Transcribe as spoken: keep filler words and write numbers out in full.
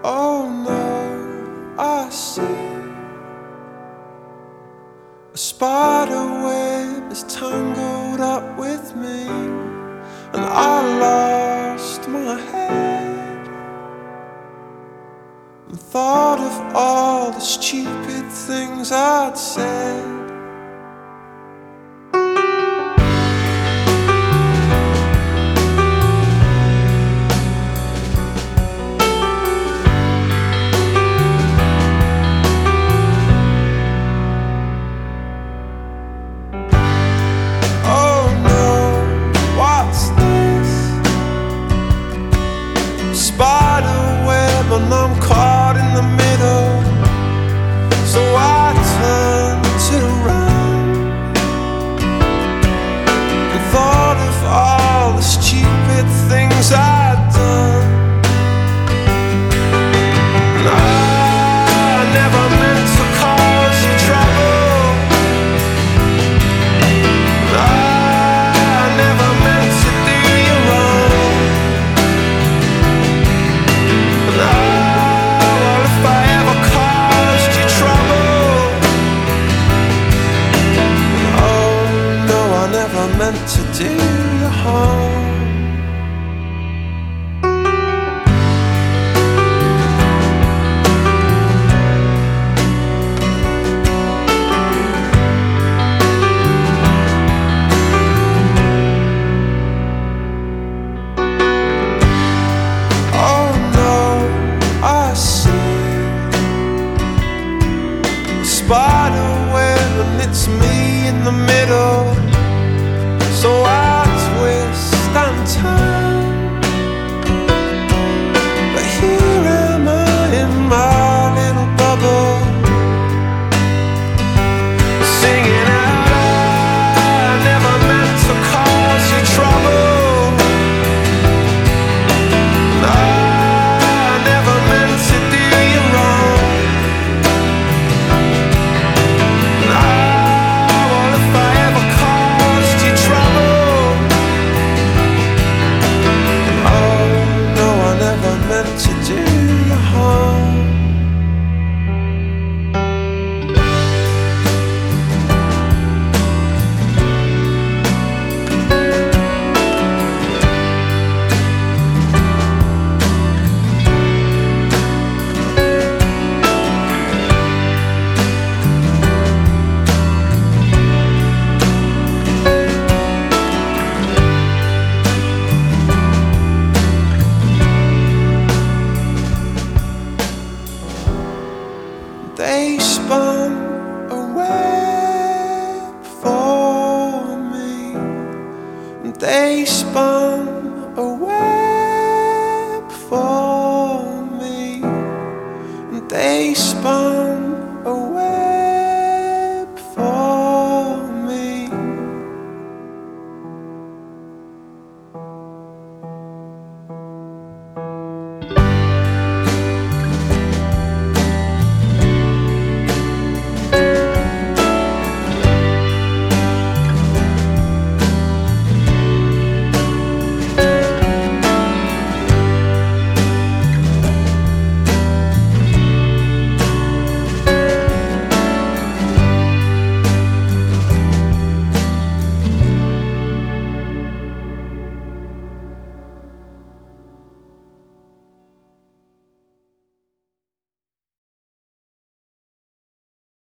Oh no, I see a spider web is tangled up with me, and I lost my head and thought of all the stupid things I'd said. Spider web and I'm caught in the middle, so I turned it around and thought of all the stupid things I'd done. And I never meant to cause you trouble, and I never meant to do you wrong. Meant to do you harm. Oh no, I see a spider web and it's me in the middle. So I twist and turn, but here am I in my little bubble, singing out, I never meant to cause you trouble, and I never meant to do you wrong, and I, well, if I ever caused you trouble, meant to do you harm. They spun a web for me, and they spun